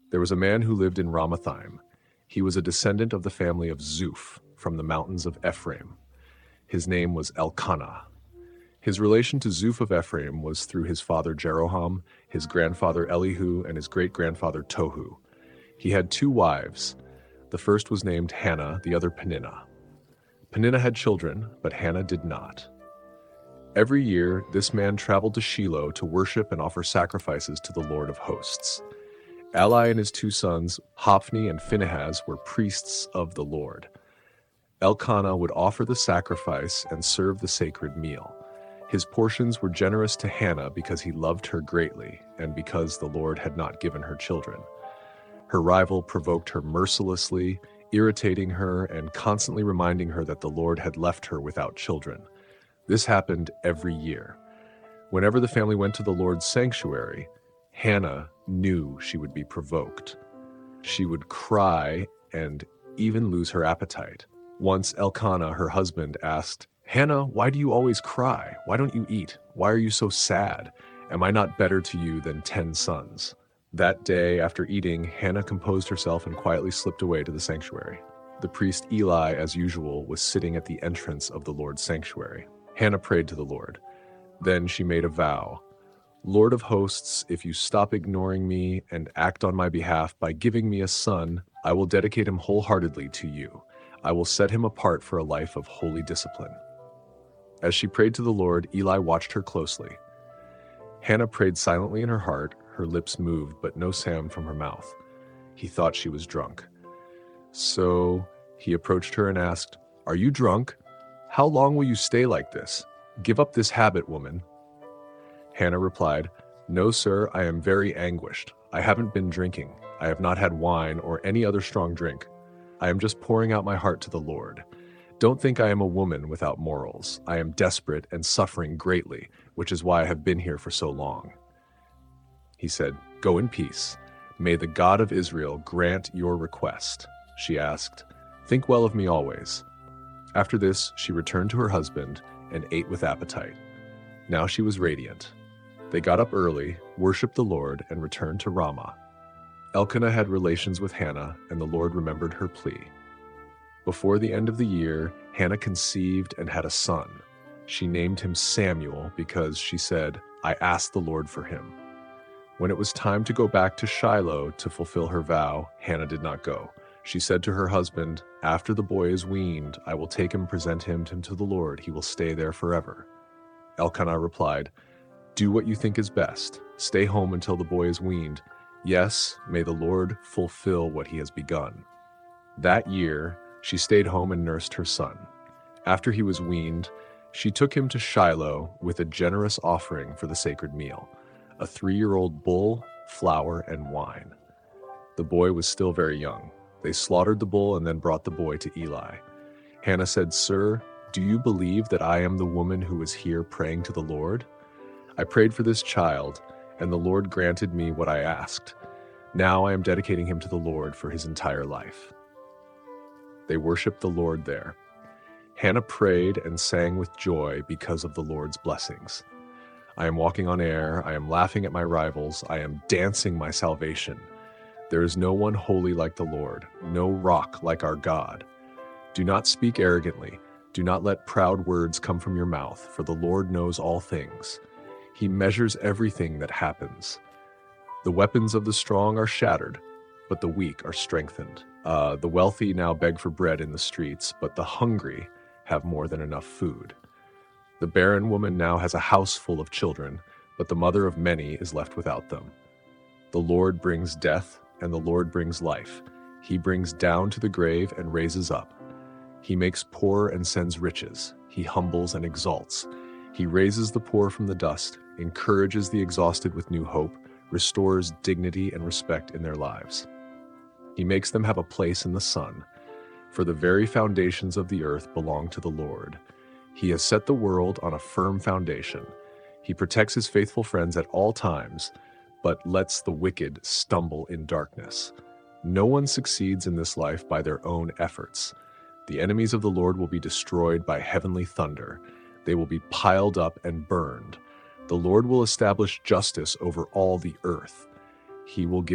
There was a man who lived in Ramathaim. He was a descendant of the family of Zuph from the mountains of Ephraim. His name was Elkanah. His relation to Zuph of Ephraim was through his father Jeroham, his grandfather Elihu, and his great-grandfather Tohu. He had 2 wives. The first was named Hannah, the other Peninnah. Peninnah had children, but Hannah did not. Every year, this man traveled to Shiloh to worship and offer sacrifices to the Lord of hosts. Eli and his 2 sons, Hophni and Phinehas, were priests of the Lord. Elkanah would offer the sacrifice and serve the sacred meal. His portions were generous to Hannah because he loved her greatly and because the Lord had not given her children. Her rival provoked her mercilessly, irritating her and constantly reminding her that the Lord had left her without children. This happened every year. Whenever the family went to the Lord's sanctuary, Hannah knew she would be provoked. She would cry and even lose her appetite. Once Elkanah, her husband, asked, "Hannah, why do you always cry? Why don't you eat? Why are you so sad? Am I not better to you than 10 sons?" That day, after eating, Hannah composed herself and quietly slipped away to the sanctuary. The priest Eli, as usual, was sitting at the entrance of the Lord's sanctuary. Hannah prayed to the Lord. Then she made a vow. "Lord of hosts, if you stop ignoring me and act on my behalf by giving me a son, I will dedicate him wholeheartedly to you. I will set him apart for a life of holy discipline." As she prayed to the Lord, Eli watched her closely. Hannah prayed silently in her heart, her lips moved, but no sound from her mouth. He thought she was drunk. So he approached her and asked, "Are you drunk? How long will you stay like this? Give up this habit, woman." Hannah replied, "No, sir, I am very anguished. I haven't been drinking. I have not had wine or any other strong drink. I am just pouring out my heart to the Lord. Don't think I am a woman without morals. I am desperate and suffering greatly, which is why I have been here for so long." He said, "Go in peace. May the God of Israel grant your request." She asked, "Think well of me always." After this, she returned to her husband and ate with appetite. Now she was radiant. They got up early, worshipped the Lord, and returned to Ramah. Elkanah had relations with Hannah, and the Lord remembered her plea. Before the end of the year, Hannah conceived and had a son. She named him Samuel because she said, "I asked the Lord for him." When it was time to go back to Shiloh to fulfill her vow, Hannah did not go. She said to her husband, "After the boy is weaned, I will take him and present him to the Lord. He will stay there forever." Elkanah replied, "Do what you think is best. Stay home until the boy is weaned. Yes, may the Lord fulfill what he has begun." That year, she stayed home and nursed her son. After he was weaned, she took him to Shiloh with a generous offering for the sacred meal, a 3-year-old bull, flour, and wine. The boy was still very young. They slaughtered the bull and then brought the boy to Eli. Hannah said, "Sir, do you believe that I am the woman who was here praying to the Lord? I prayed for this child, and the Lord granted me what I asked. Now I am dedicating him to the Lord for his entire life." They worshiped the Lord there. Hannah prayed and sang with joy because of the Lord's blessings. "I am walking on air. I am laughing at my rivals. I am dancing my salvation. There is no one holy like the Lord, no rock like our God. Do not speak arrogantly. Do not let proud words come from your mouth, for the Lord knows all things. He measures everything that happens. The weapons of the strong are shattered, but the weak are strengthened. The wealthy now beg for bread in the streets, but the hungry have more than enough food. The barren woman now has a house full of children, but the mother of many is left without them. The Lord brings death, and the Lord brings life. He brings down to the grave and raises up. He makes poor and sends riches. He humbles and exalts. He raises the poor from the dust, encourages the exhausted with new hope, restores dignity and respect in their lives. He makes them have a place in the sun, for the very foundations of the earth belong to the Lord. He has set the world on a firm foundation. He protects his faithful friends at all times, but lets the wicked stumble in darkness. No one succeeds in this life by their own efforts. The enemies of the Lord will be destroyed by heavenly thunder. They will be piled up and burned. The Lord will establish justice over all the earth. He will give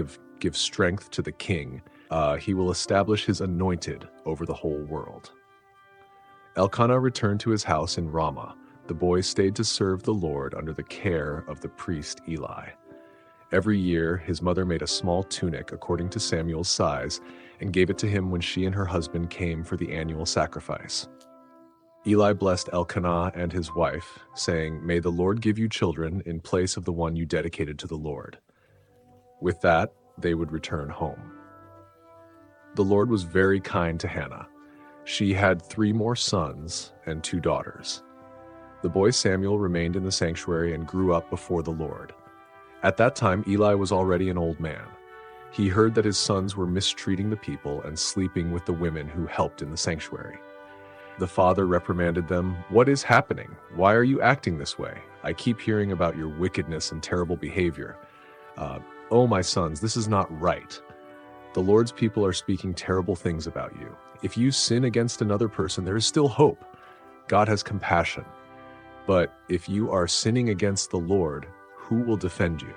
give strength to the king. He will establish his anointed over the whole world. Elkanah returned to his house in Ramah. The boy stayed to serve the Lord under the care of the priest Eli. Every year, his mother made a small tunic according to Samuel's size and gave it to him when she and her husband came for the annual sacrifice. Eli blessed Elkanah and his wife, saying, "May the Lord give you children in place of the one you dedicated to the Lord." With that, they would return home. The Lord was very kind to Hannah. She had 3 more sons and 2 daughters. The boy Samuel remained in the sanctuary and grew up before the Lord. At that time, Eli was already an old man. He heard that his sons were mistreating the people and sleeping with the women who helped in the sanctuary. The father reprimanded them. "What is happening? Why are you acting this way? I keep hearing about your wickedness and terrible behavior. Oh, my sons, this is not right. The Lord's people are speaking terrible things about you. If you sin against another person, there is still hope. God has compassion. But if you are sinning against the Lord, who will defend you?"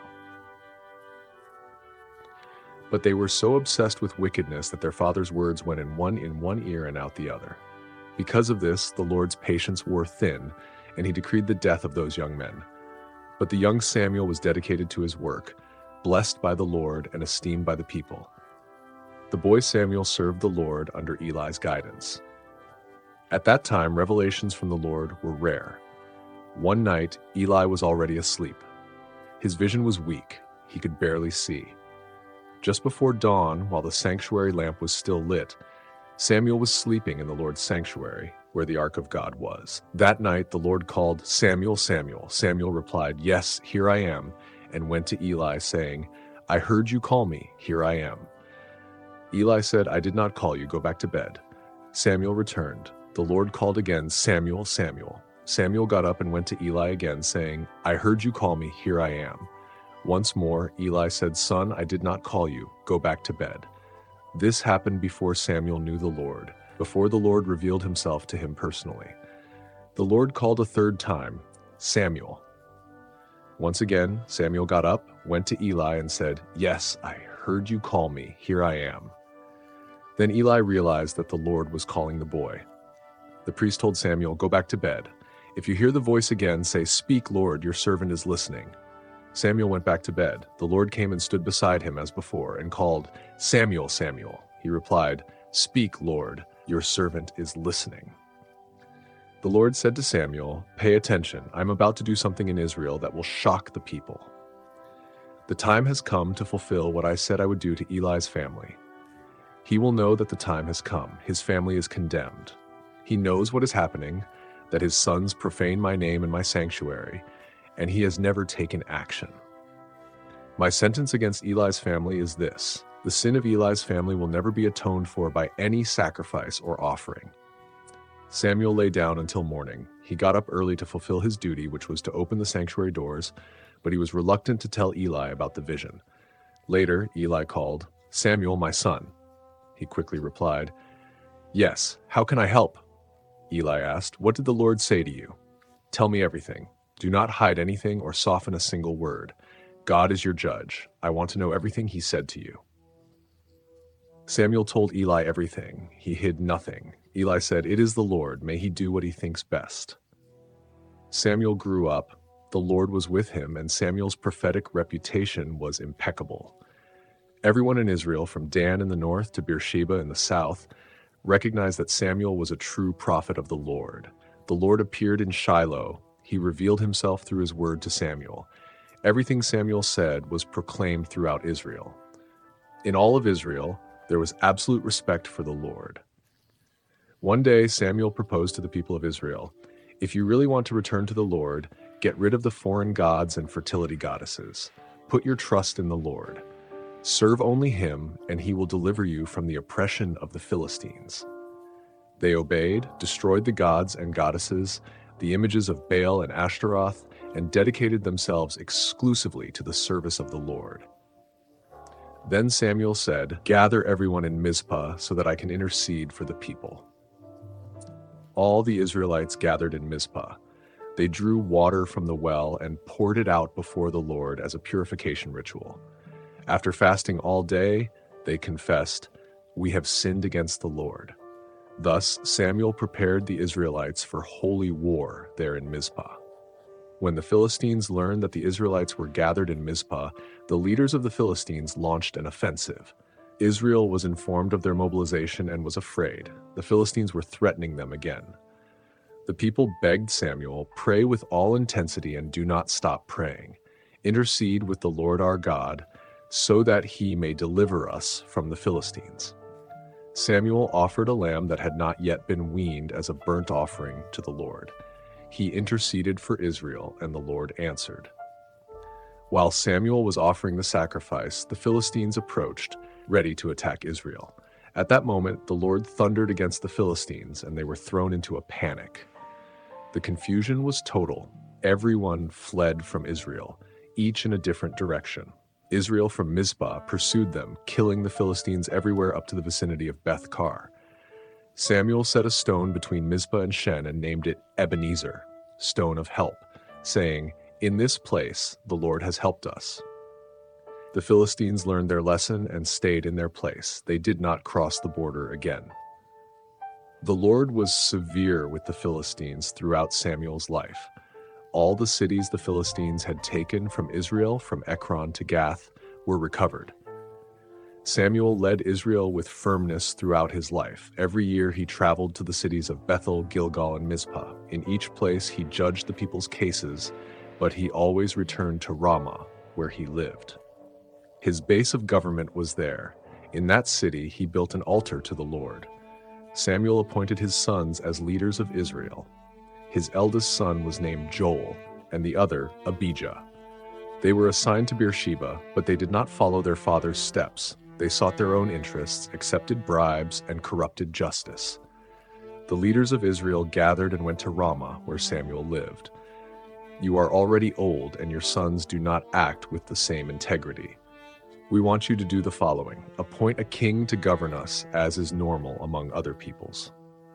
But they were so obsessed with wickedness that their father's words went in one ear and out the other. Because of this, the Lord's patience wore thin, and he decreed the death of those young men. But the young Samuel was dedicated to his work, blessed by the Lord and esteemed by the people. The boy Samuel served the Lord under Eli's guidance. At that time, revelations from the Lord were rare. One night, Eli was already asleep. His vision was weak. He could barely see. Just before dawn, while the sanctuary lamp was still lit, Samuel was sleeping in the Lord's sanctuary, where the ark of God was. That night, the Lord called, "Samuel, Samuel." Samuel replied, "Yes, here I am," and went to Eli, saying, "I heard you call me. Here I am." Eli said, "I did not call you. Go back to bed." Samuel returned. The Lord called again, "Samuel, Samuel." Samuel got up and went to Eli again, saying, "I heard you call me. Here I am." Once more, Eli said, "Son, I did not call you. Go back to bed." This happened before Samuel knew the Lord, before the Lord revealed himself to him personally. The Lord called a third time, "Samuel." Once again, Samuel got up, went to Eli, and said, "Yes, I heard you call me. Here I am." Then Eli realized that the Lord was calling the boy. The priest told Samuel, "Go back to bed. If you hear the voice again, say, 'Speak, Lord, your servant is listening.'" Samuel went back to bed. The Lord came and stood beside him as before and called, "Samuel, Samuel." He replied, "Speak, Lord, your servant is listening." The Lord said to Samuel, "Pay attention. I'm about to do something in Israel that will shock the people. The time has come to fulfill what I said I would do to Eli's family. He will know that the time has come. His family is condemned. He knows what is happening, that his sons profane my name and my sanctuary, and he has never taken action. My sentence against Eli's family is this: the sin of Eli's family will never be atoned for by any sacrifice or offering." Samuel lay down until morning. He got up early to fulfill his duty, which was to open the sanctuary doors, but he was reluctant to tell Eli about the vision. Later, Eli called, "Samuel, my son." He quickly replied, "Yes, how can I help?" Eli asked, "What did the Lord say to you? Tell me everything. Do not hide anything or soften a single word. God is your judge. I want to know everything he said to you." Samuel told Eli everything. He hid nothing. Eli said, "It is the Lord. May he do what he thinks best." Samuel grew up. The Lord was with him, and Samuel's prophetic reputation was impeccable. Everyone in Israel, from Dan in the north to Beersheba in the south, recognized that Samuel was a true prophet of the Lord. The Lord appeared in Shiloh. He revealed himself through his word to Samuel. Everything Samuel said was proclaimed throughout Israel. In all of Israel, there was absolute respect for the Lord. One day, Samuel proposed to the people of Israel, "If you really want to return to the Lord, get rid of the foreign gods and fertility goddesses. Put your trust in the Lord. Serve only him, and he will deliver you from the oppression of the Philistines." They obeyed, destroyed the gods and goddesses, the images of Baal and Ashtaroth, and dedicated themselves exclusively to the service of the Lord. Then Samuel said, "Gather everyone in Mizpah so that I can intercede for the people." All the Israelites gathered in Mizpah. They drew water from the well and poured it out before the Lord as a purification ritual. After fasting all day, they confessed, "We have sinned against the Lord." Thus Samuel prepared the Israelites for holy war there in Mizpah. When the Philistines learned that the Israelites were gathered in Mizpah, the leaders of the Philistines launched an offensive. Israel was informed of their mobilization and was afraid. The Philistines were threatening them again. The people begged Samuel, "Pray with all intensity and do not stop praying. Intercede with the Lord our God, so that he may deliver us from the Philistines." Samuel offered a lamb that had not yet been weaned as a burnt offering to the Lord. He interceded for Israel, and the Lord answered. While Samuel was offering the sacrifice, the Philistines approached, ready to attack Israel. At that moment, the Lord thundered against the Philistines, and they were thrown into a panic. The confusion was total. Everyone fled from Israel, each in a different direction. Israel from Mizpah pursued them, killing the Philistines everywhere up to the vicinity of Beth-kar. Samuel set a stone between Mizpah and Shen and named it Ebenezer, stone of help, saying, "In this place the Lord has helped us." The Philistines learned their lesson and stayed in their place. They did not cross the border again. The Lord was severe with the Philistines throughout Samuel's life. All the cities the Philistines had taken from Israel, from Ekron to Gath, were recovered. Samuel led Israel with firmness throughout his life. Every year he traveled to the cities of Bethel, Gilgal, and Mizpah. In each place he judged the people's cases, but he always returned to Ramah, where he lived. His base of government was there. In that city he built an altar to the Lord. Samuel appointed his sons as leaders of Israel. His eldest son was named Joel, and the other Abijah. They were assigned to Beersheba, but they did not follow their father's steps. They sought their own interests, accepted bribes, and corrupted justice. The leaders of Israel gathered and went to Ramah, where Samuel lived. "You are already old, and your sons do not act with the same integrity. We want you to do the following: appoint a king to govern us, as is normal among other peoples."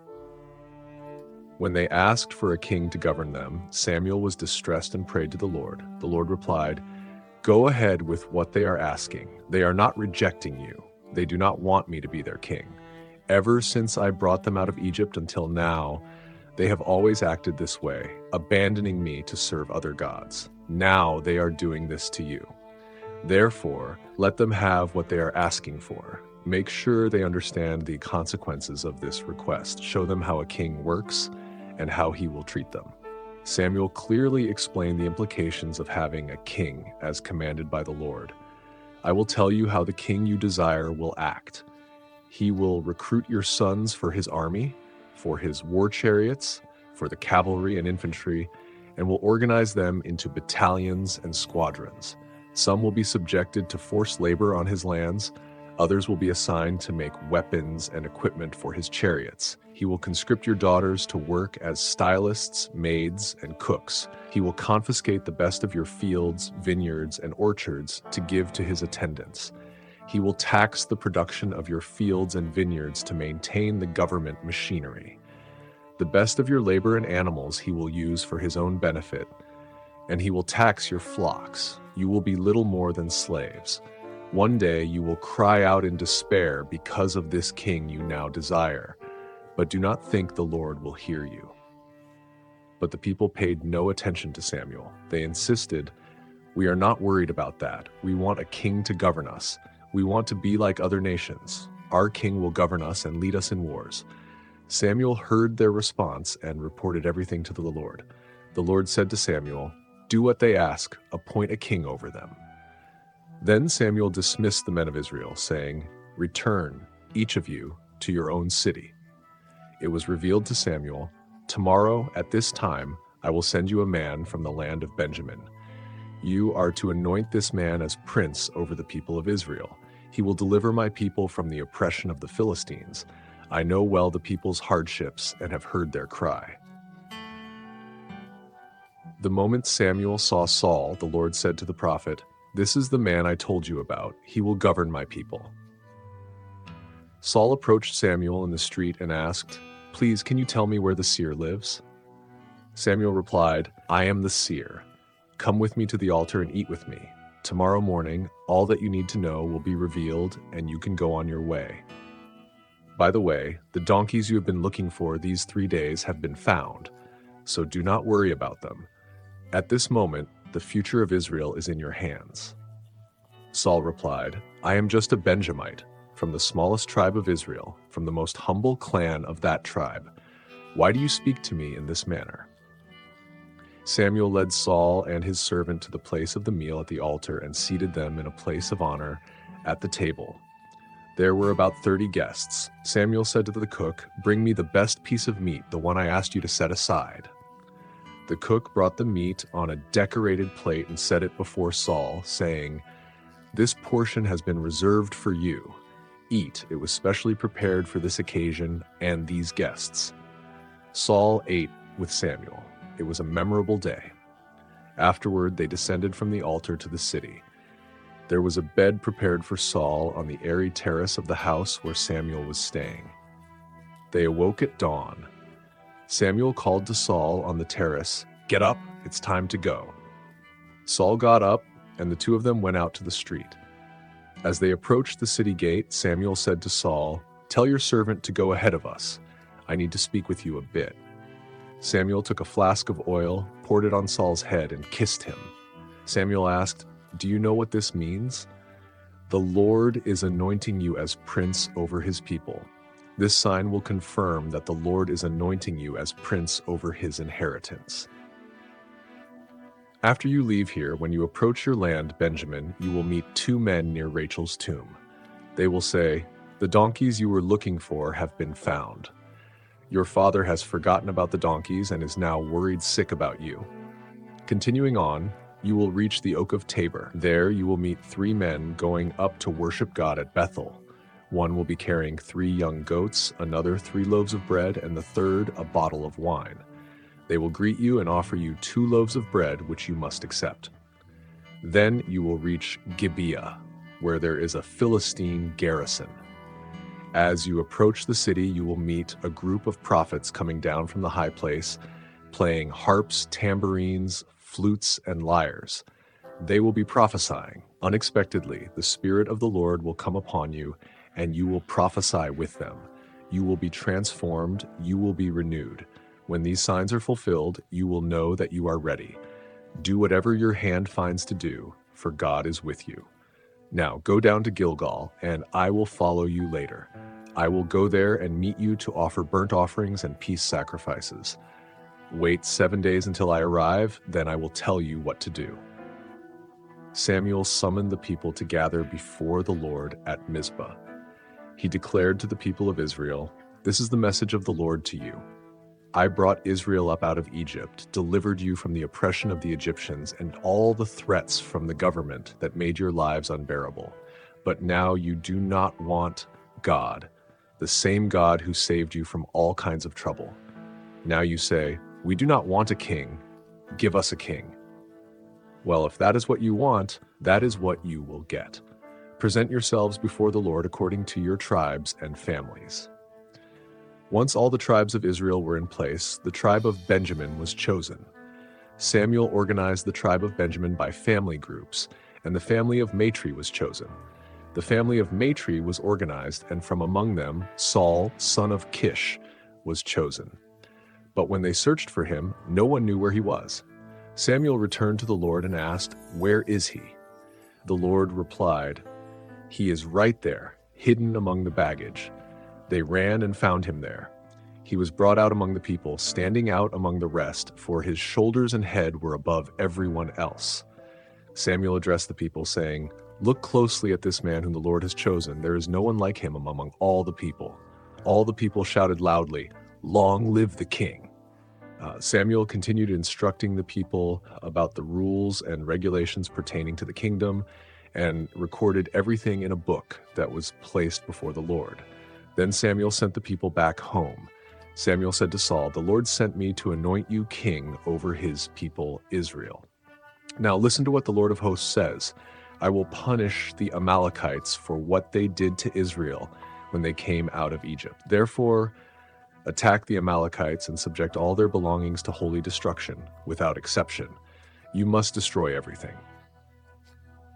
When they asked for a king to govern them, Samuel was distressed and prayed to the Lord. The Lord replied, "Go ahead with what they are asking. They are not rejecting you. They do not want me to be their king. Ever since I brought them out of Egypt until now, they have always acted this way, abandoning me to serve other gods. Now they are doing this to you. Therefore, let them have what they are asking for. Make sure they understand the consequences of this request. Show them how a king works and how he will treat them." Samuel clearly explained the implications of having a king as commanded by the Lord. "I will tell you how the king you desire will act. He will recruit your sons for his army, for his war chariots, for the cavalry and infantry, and will organize them into battalions and squadrons. Some will be subjected to forced labor on his lands. Others will be assigned to make weapons and equipment for his chariots. He will conscript your daughters to work as stylists, maids, and cooks. He will confiscate the best of your fields, vineyards, and orchards to give to his attendants. He will tax the production of your fields and vineyards to maintain the government machinery. The best of your labor and animals he will use for his own benefit, and he will tax your flocks. You will be little more than slaves. One day you will cry out in despair because of this king you now desire, but do not think the Lord will hear you." But the people paid no attention to Samuel. They insisted, "We are not worried about that. We want a king to govern us. We want to be like other nations. Our king will govern us and lead us in wars." Samuel heard their response and reported everything to the Lord. The Lord said to Samuel, "Do what they ask, appoint a king over them." Then Samuel dismissed the men of Israel, saying, "Return, each of you, to your own city." It was revealed to Samuel, "Tomorrow at this time I will send you a man from the land of Benjamin. You are to anoint this man as prince over the people of Israel. He will deliver my people from the oppression of the Philistines. I know well the people's hardships and have heard their cry." The moment Samuel saw Saul, the Lord said to the prophet, "This is the man I told you about. He will govern my people." Saul approached Samuel in the street and asked, "Please, can you tell me where the seer lives?" Samuel replied, "I am the seer. Come with me to the altar and eat with me." Tomorrow morning, all that you need to know will be revealed, and you can go on your way. By the way, the donkeys you have been looking for these 3 days have been found, so do not worry about them. At this moment, the future of Israel is in your hands." Saul replied, "I am just a Benjamite, from the smallest tribe of Israel, from the most humble clan of that tribe. Why do you speak to me in this manner?" Samuel led Saul and his servant to the place of the meal at the altar and seated them in a place of honor at the table. There were about 30 guests. Samuel said to the cook, "Bring me the best piece of meat, the one I asked you to set aside." The cook brought the meat on a decorated plate and set it before Saul, saying, "This portion has been reserved for you. Eat, it was specially prepared for this occasion and these guests." Saul ate with Samuel. It was a memorable day. Afterward, they descended from the altar to the city. There was a bed prepared for Saul on the airy terrace of the house where Samuel was staying. They awoke at dawn. Samuel called to Saul on the terrace, "Get up, it's time to go." Saul got up, and the two of them went out to the street. As they approached the city gate, Samuel said to Saul, "Tell your servant to go ahead of us. I need to speak with you a bit." Samuel took a flask of oil, poured it on Saul's head, and kissed him. Samuel asked, "Do you know what this means?" "The Lord is anointing you as prince over his people. This sign will confirm that the Lord is anointing you as prince over his inheritance." After you leave here, when you approach your land, Benjamin, you will meet 2 men near Rachel's tomb. They will say, "The donkeys you were looking for have been found. Your father has forgotten about the donkeys and is now worried sick about you." Continuing on, you will reach the Oak of Tabor. There you will meet 3 men going up to worship God at Bethel. One will be carrying 3 young goats, another 3 loaves of bread, and the third a bottle of wine. They will greet you and offer you 2 loaves of bread, which you must accept. Then you will reach Gibeah, where there is a Philistine garrison. As you approach the city, you will meet a group of prophets coming down from the high place, playing harps, tambourines, flutes, and lyres. They will be prophesying. Unexpectedly, the Spirit of the Lord will come upon you, and you will prophesy with them. You will be transformed, you will be renewed. When these signs are fulfilled, you will know that you are ready. Do whatever your hand finds to do, for God is with you. Now go down to Gilgal, and I will follow you later. I will go there and meet you to offer burnt offerings and peace sacrifices. Wait 7 days until I arrive, then I will tell you what to do." Samuel summoned the people to gather before the Lord at Mizpah. He declared to the people of Israel, "This is the message of the Lord to you. I brought Israel up out of Egypt, delivered you from the oppression of the Egyptians and all the threats from the government that made your lives unbearable. But now you do not want God, the same God who saved you from all kinds of trouble. Now you say, 'We do not want a king. Give us a king.' Well, if that is what you want, that is what you will get. Present yourselves before the Lord according to your tribes and families." Once all the tribes of Israel were in place, the tribe of Benjamin was chosen. Samuel organized the tribe of Benjamin by family groups, and the family of Matri was chosen. The family of Matri was organized, and from among them, Saul, son of Kish, was chosen. But when they searched for him, no one knew where he was. Samuel returned to the Lord and asked, "Where is he?" The Lord replied, "He is right there, hidden among the baggage." They ran and found him there. He was brought out among the people, standing out among the rest, for his shoulders and head were above everyone else. Samuel addressed the people, saying, "Look closely at this man whom the Lord has chosen. There is no one like him among all the people." All the people shouted loudly, "Long live the king!" Samuel continued instructing the people about the rules and regulations pertaining to the kingdom and recorded everything in a book that was placed before the Lord. Then Samuel sent the people back home. Samuel said to Saul, "The Lord sent me to anoint you king over his people Israel. Now listen to what the Lord of hosts says. I will punish the Amalekites for what they did to Israel when they came out of Egypt. Therefore, attack the Amalekites and subject all their belongings to holy destruction, without exception. You must destroy everything."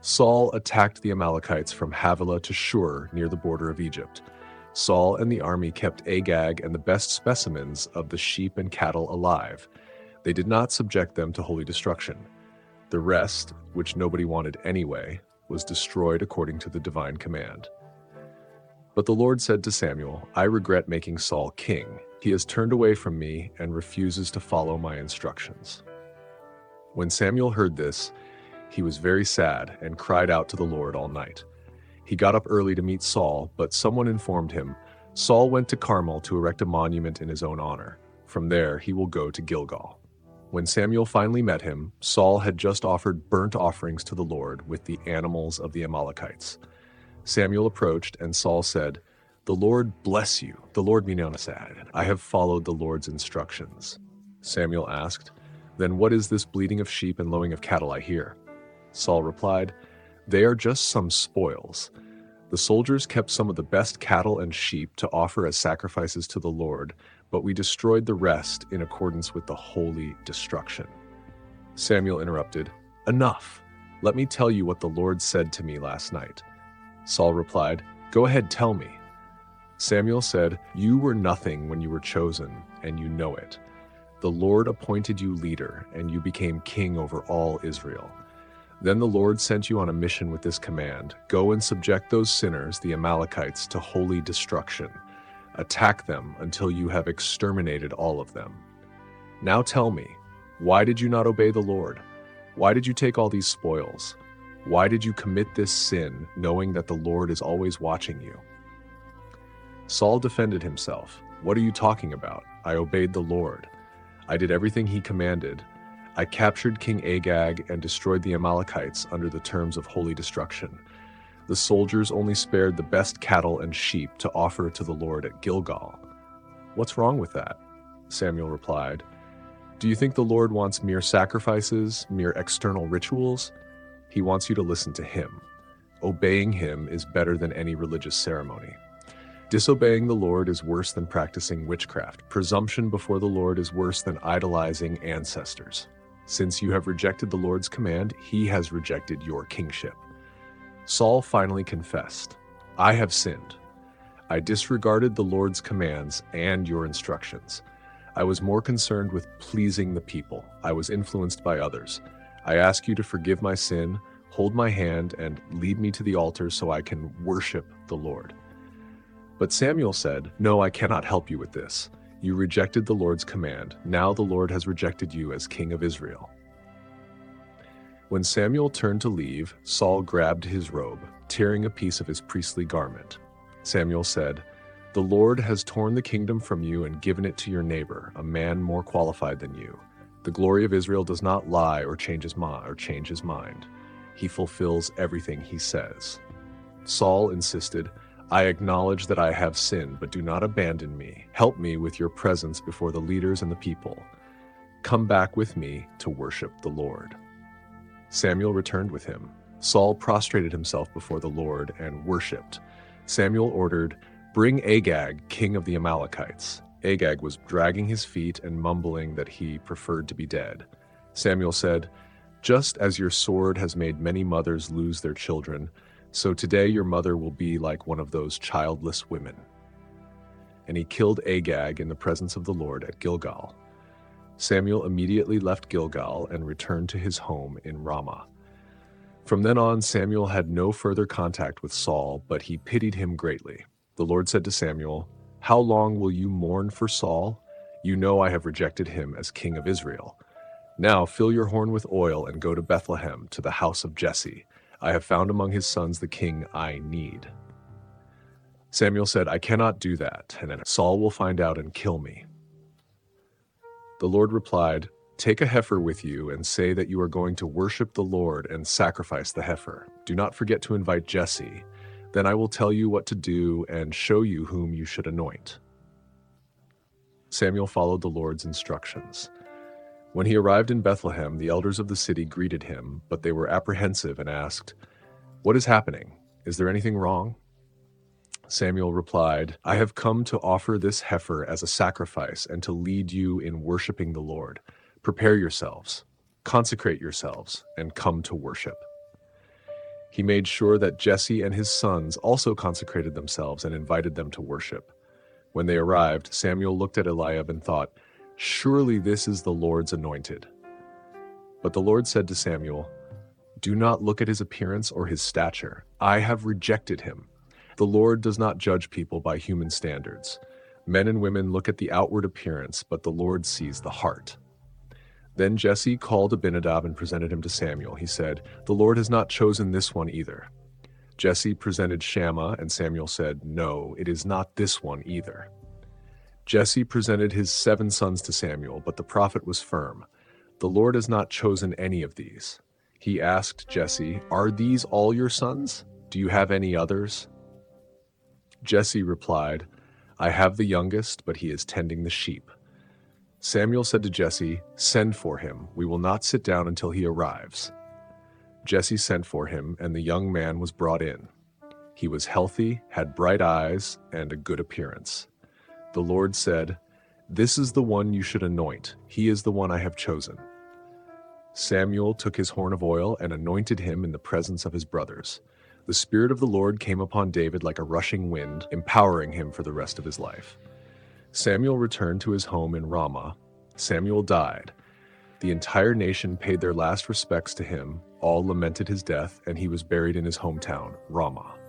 Saul attacked the Amalekites from Havilah to Shur near the border of Egypt. Saul and the army kept Agag and the best specimens of the sheep and cattle alive. They did not subject them to holy destruction. The rest, which nobody wanted anyway, was destroyed according to the divine command. But the Lord said to Samuel, "I regret making Saul king. He has turned away from me and refuses to follow my instructions." When Samuel heard this, he was very sad and cried out to the Lord all night. He got up early to meet Saul, but someone informed him, "Saul went to Carmel to erect a monument in his own honor. From there, he will go to Gilgal." When Samuel finally met him, Saul had just offered burnt offerings to the Lord with the animals of the Amalekites. Samuel approached, and Saul said, "The Lord bless you." The Lord said, "I have followed the Lord's instructions." Samuel asked, "Then what is this bleating of sheep and lowing of cattle I hear?" Saul replied, "They are just some spoils. The soldiers kept some of the best cattle and sheep to offer as sacrifices to the Lord, but we destroyed the rest in accordance with the holy destruction." Samuel interrupted, "Enough! Let me tell you what the Lord said to me last night." Saul replied, "Go ahead, tell me." Samuel said, "You were nothing when you were chosen, and you know it. The Lord appointed you leader, and you became king over all Israel. Then the Lord sent you on a mission with this command: go and subject those sinners, the Amalekites, to holy destruction. Attack them until you have exterminated all of them. Now tell me, why did you not obey the Lord? Why did you take all these spoils? Why did you commit this sin, knowing that the Lord is always watching you?" Saul defended himself. "What are you talking about? I obeyed the Lord. I did everything he commanded. I captured King Agag and destroyed the Amalekites under the terms of holy destruction. The soldiers only spared the best cattle and sheep to offer to the Lord at Gilgal." "What's wrong with that?" Samuel replied. "Do you think the Lord wants mere sacrifices, mere external rituals? He wants you to listen to him. Obeying him is better than any religious ceremony. Disobeying the Lord is worse than practicing witchcraft. Presumption before the Lord is worse than idolizing ancestors. Since you have rejected the Lord's command, he has rejected your kingship." Saul finally confessed, "I have sinned. I disregarded the Lord's commands and your instructions. I was more concerned with pleasing the people. I was influenced by others. I ask you to forgive my sin, hold my hand, and lead me to the altar so I can worship the Lord." But Samuel said, "No, I cannot help you with this. You rejected the Lord's command. Now the Lord has rejected you as king of Israel." When Samuel turned to leave, Saul grabbed his robe, tearing a piece of his priestly garment. Samuel said, "The Lord has torn the kingdom from you and given it to your neighbor, a man more qualified than you. The glory of Israel does not lie or change his mind. He fulfills everything he says." Saul insisted, "I acknowledge that I have sinned, but do not abandon me. Help me with your presence before the leaders and the people. Come back with me to worship the Lord." Samuel returned with him. Saul prostrated himself before the Lord and worshipped. Samuel ordered, "Bring Agag, king of the Amalekites." Agag was dragging his feet and mumbling that he preferred to be dead. Samuel said, "Just as your sword has made many mothers lose their children, so today your mother will be like one of those childless women." And he killed Agag in the presence of the Lord at Gilgal. Samuel immediately left Gilgal and returned to his home in Ramah. From then on, Samuel had no further contact with Saul, but he pitied him greatly. The Lord said to Samuel, "How long will you mourn for Saul? You know I have rejected him as king of Israel. Now fill your horn with oil and go to Bethlehem, to the house of Jesse. I have found among his sons the king I need." Samuel said, "I cannot do that, and then Saul will find out and kill me." The Lord replied, "Take a heifer with you and say that you are going to worship the Lord and sacrifice the heifer. Do not forget to invite Jesse. Then I will tell you what to do and show you whom you should anoint." Samuel followed the Lord's instructions. When he arrived in Bethlehem, the elders of the city greeted him, but they were apprehensive and asked, "What is happening? Is there anything wrong?" Samuel replied, "I have come to offer this heifer as a sacrifice and to lead you in worshiping the Lord. Prepare yourselves, consecrate yourselves, and come to worship." He made sure that Jesse and his sons also consecrated themselves and invited them to worship. When they arrived, Samuel looked at Eliab and thought, "Surely this is the Lord's anointed." But the Lord said to Samuel, "Do not look at his appearance or his stature. I have rejected him. The Lord does not judge people by human standards. Men and women look at the outward appearance, but the Lord sees the heart." Then Jesse called Abinadab and presented him to Samuel. He said, "The Lord has not chosen this one either." Jesse presented Shammah, and Samuel said, "No, it is not this one either." Jesse presented his 7 sons to Samuel, but the prophet was firm. "The Lord has not chosen any of these." He asked Jesse, "Are these all your sons? Do you have any others?" Jesse replied, "I have the youngest, but he is tending the sheep." Samuel said to Jesse, "Send for him. We will not sit down until he arrives." Jesse sent for him, and the young man was brought in. He was healthy, had bright eyes, and a good appearance. The Lord said, "This is the one you should anoint. He is the one I have chosen." Samuel took his horn of oil and anointed him in the presence of his brothers. The Spirit of the Lord came upon David like a rushing wind, empowering him for the rest of his life. Samuel returned to his home in Ramah. Samuel died. The entire nation paid their last respects to him, all lamented his death, and he was buried in his hometown, Ramah.